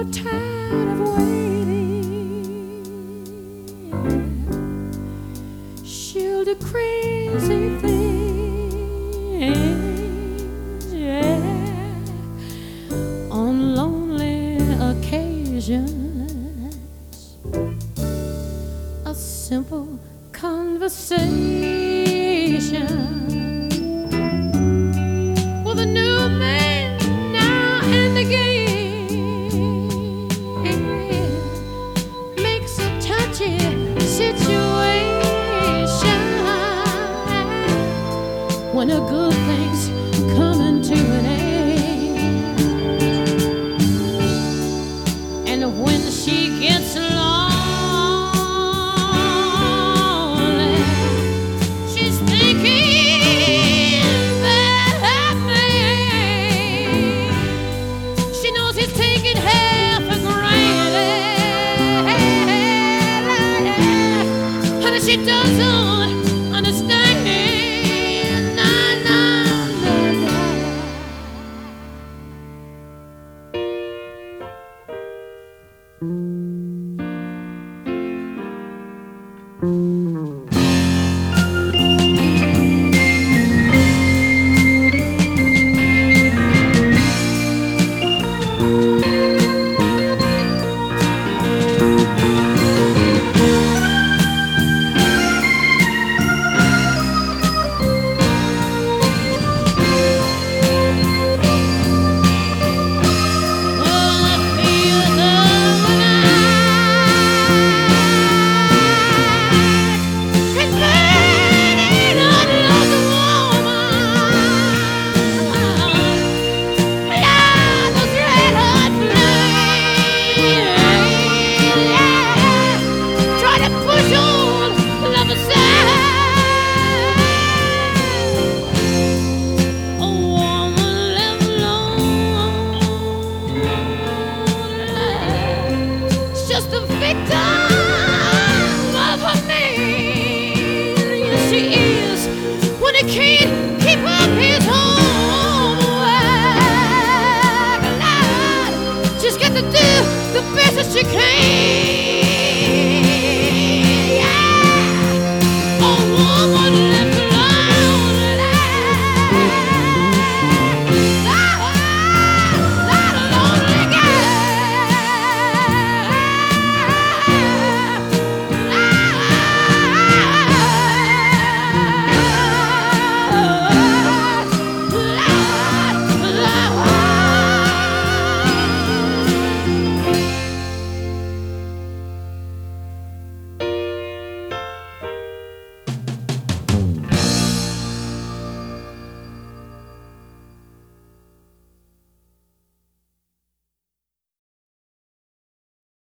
tired of waiting. She'll do crazy things, yeah, on lonely occasions. A simple conversation with a new man now and again makes a touchy situation when a good thing's coming to an end. And when she gets lonely, she's thinking that man. She knows he's taking her for granted, and she doesn't understand. Nah, nah, nah, nah. Just a victim of her man. Yes, she is. When he can't keep up his homework, she's got to do the best that she can. Yeah. A woman